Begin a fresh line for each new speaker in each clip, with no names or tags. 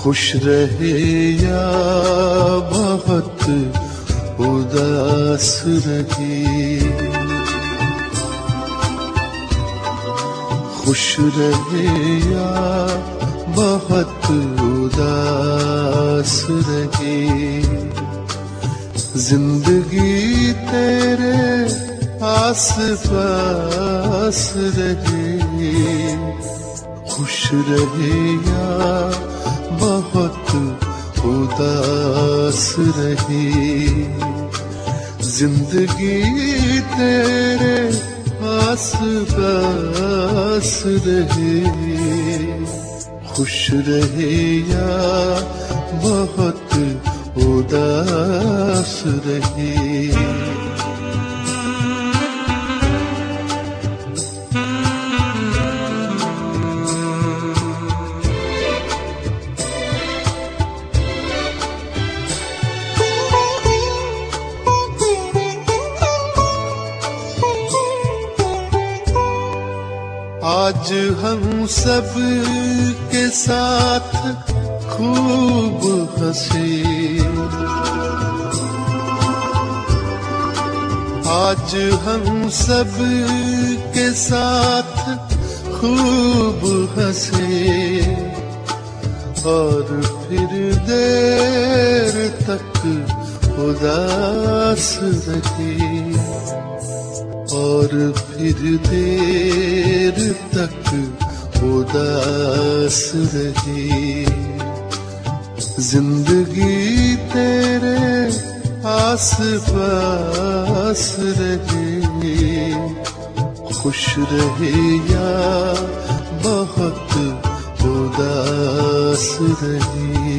खुश रहे या बहुत उदास रहे, खुश रहे या बहुत उदास रहे, जिंदगी तेरे आस पास रहे, खुश रहे या बहुत उदास रहे, जिंदगी तेरे आस पास रहे, खुश रहे या बहुत उदास रहे। आज हम सब के साथ खूब हंसे, आज हम सब के साथ खूब हंसे, और फिर देर तक उदास रहे, और फिर देर तक उदास रहे, जिंदगी तेरे आस पास रहे, खुश रहे या बहुत उदास रहे।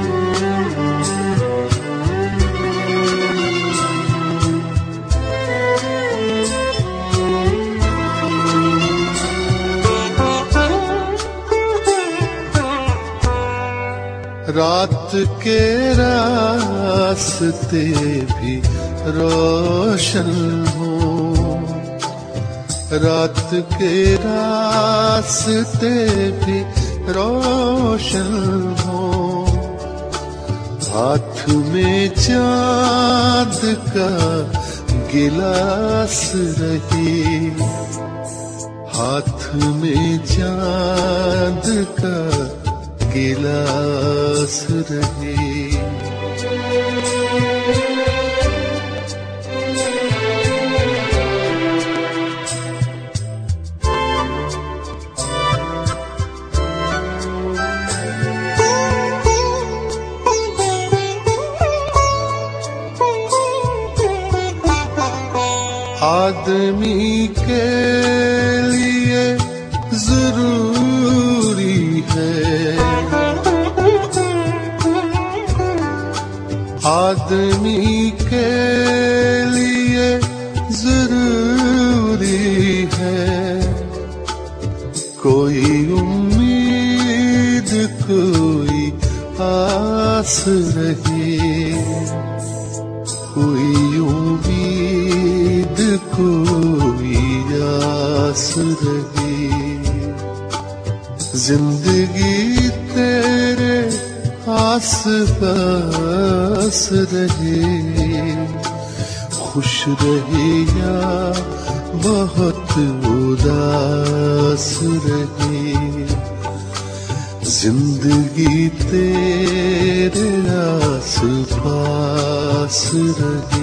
रात के रास्ते भी रोशन हो, रात के रास्ते भी रोशन हो, हाथ में चांद का गिलास रहे, हाथ में चांद का गिलास रहे, आदमी के लिए जरूरी है, आदमी के लिए जरूरी है, कोई उम्मीद कोई आस रहे, कोई उम्मीद कोई आस रहे, जिंदगी तेरे आस पास रहे, खुश रहे या बहुत उदास रहे, जिंदगी तेरे आस पास रहे।